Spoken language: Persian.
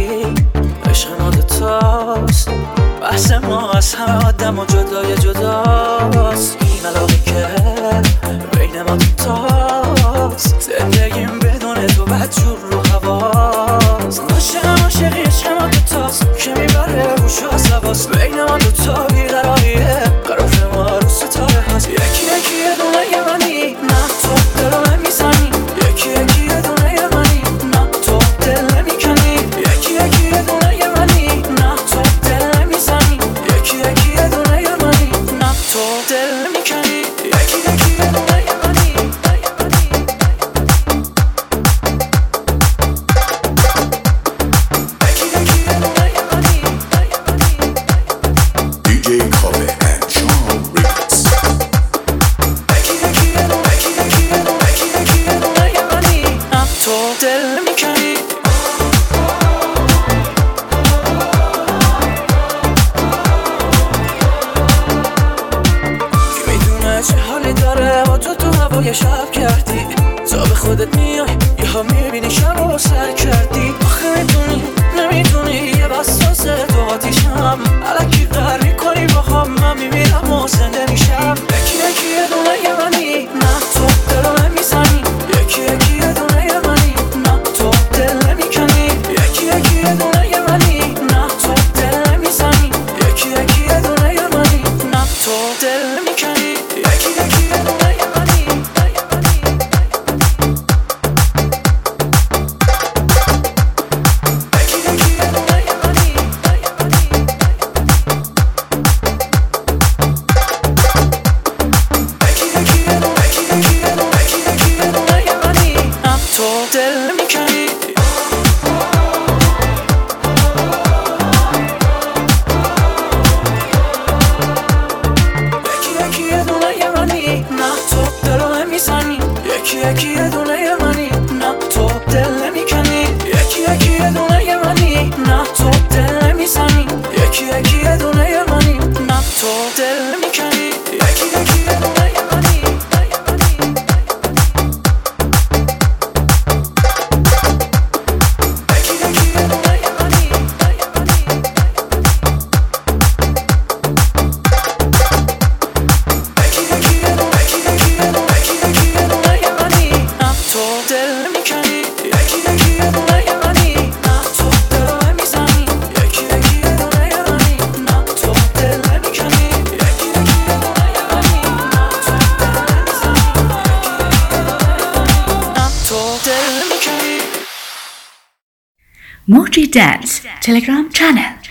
عشق ما دوتاست، بحث ما از همه آدم و جدای جداست. این علاقه که بین ما دوتاست، زندگیم بدون تو بدجور رو هواست. عاشقی عشق ما دوتاست که میبره روش حسواست. بین ما دوتا بیقراریه، قرار ما رو ستاره هست. یکی یکی یه دونه یه منی، نه تو دل نمیزنی. یکی یکی یه دونه یه منی، نه تو دل نمیکنی. یکی یکی یه دونه یه منی، نه تو دل نمیزنی. یکی یکی یه دونه یه منی، نه تو دل نمیکنی. یکی یکی یه دونه یه منی. DJ Kobe and Sean Riggs. تو دل نمیکنی. کی میدونه چه حالی داره با تو هوای شب کردی. تا به خودت میای یه ها میبینی شب رو سر کردی. آخه میدونی نمیدونی یه بساسه تو آتیشم. الکی قهر میکنی با هم، من میمیرم و زنده میشم. یکی یکی یه دونه یه منی، نه تو دل نمیزنی. یکی یکی یه دونه یه منی، نه تو دل نمیکنی. یکی یکی یه دونه یه منی، نه تو دل نمیزنی. یکی یکی یه دونه یه منی، نه تو دل نمیکنی. یکی یکی یه دونه یه منی. یکی یه دونه یه منی، نه تو دل نمیکنی. یکی یکی یه دونه یه منی، نه تو دل نمیزنی. یکی یکی یه دونه یه منی، نه تو دل نمیکنی. یکی یکی یه دونه یه منی. Moji Dance Telegram channel.